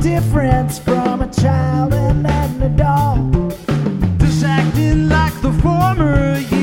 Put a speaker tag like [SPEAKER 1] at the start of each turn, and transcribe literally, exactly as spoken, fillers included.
[SPEAKER 1] difference from a child and an adult?
[SPEAKER 2] Just acting like the former you